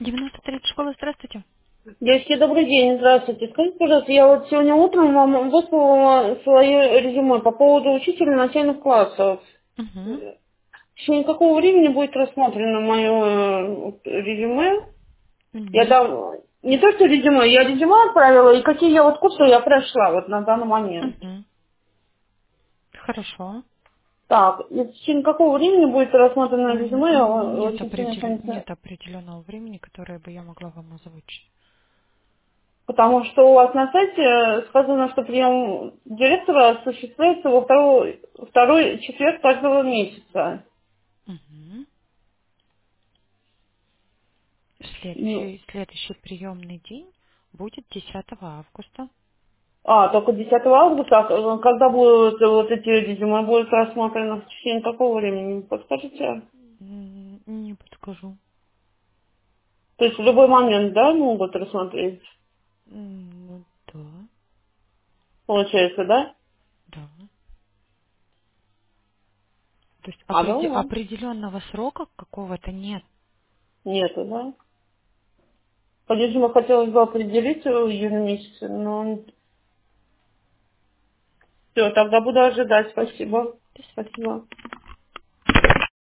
93 школа, здравствуйте. Девочки, добрый день, здравствуйте. Скажите, пожалуйста, я вот сегодня утром вам выслала свое резюме по поводу учителя начальных классов. Угу. В течение какого времени будет рассмотрено мое резюме? Я Не. там, не то что резюме, я резюме отправила, и какие я вот курсы я прошла вот на данный момент. Угу. Хорошо. Так, и в течение какого времени будет рассмотрено резюме, я Нет, очень сильно конечно. нет определенного времени, которое бы я могла вам озвучить. Потому что у вас на сайте сказано, что прием директора осуществляется во второй четверг каждого месяца. Угу. Ну, Следующий приемный день будет 10 августа. только 10 августа, когда будут вот эти резюме будут рассмотрены, в течение какого времени, подскажите? Не подскажу. То есть в любой момент, да, могут рассмотреть, Ну, да, получается, да? да. То есть Алло, определенного срока какого-то нет. нету, да? По резюме хотелось бы определить в июне месяце, но все, тогда буду ожидать, спасибо. До свидания. Спасибо.